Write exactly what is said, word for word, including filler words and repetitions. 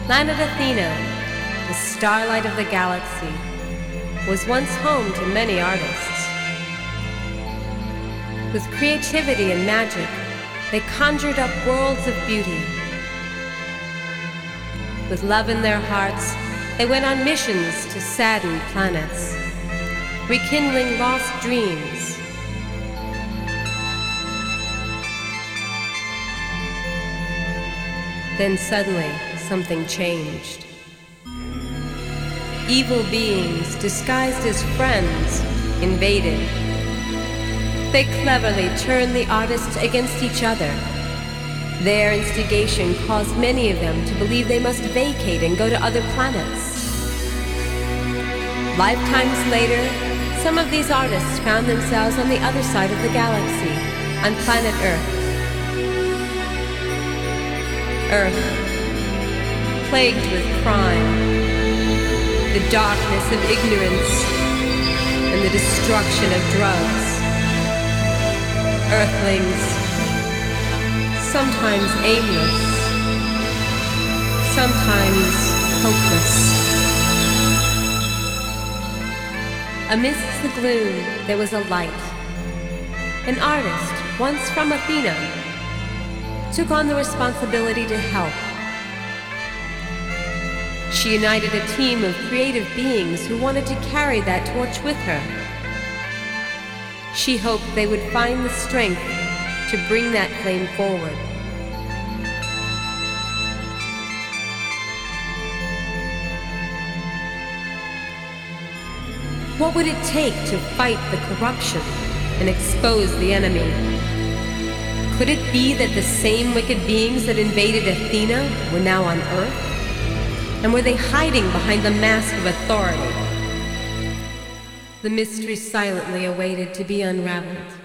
Planet Athena, the starlight of the galaxy, was once home to many artists. With creativity and magic, they conjured up worlds of beauty. With love in their hearts, they went on missions to saddened planets, rekindling lost dreams. Then suddenly, something changed. Evil beings, disguised as friends, invaded. They cleverly turned the artists against each other. Their instigation caused many of them to believe they must vacate and go to other planets. Lifetimes later, some of these artists found themselves on the other side of the galaxy, on planet Earth. Earth, plagued with crime, the darkness of ignorance, and the destruction of drugs. Earthlings, sometimes aimless, sometimes hopeless. Amidst the gloom, there was a light. An artist, once from Athena, took on the responsibility to help. She united a team of creative beings who wanted to carry that torch with her. She hoped they would find the strength to bring that flame forward. What would it take to fight the corruption and expose the enemy? Could it be that the same wicked beings that invaded Athena were now on Earth? And were they hiding behind the mask of authority? The mystery silently awaited to be unraveled.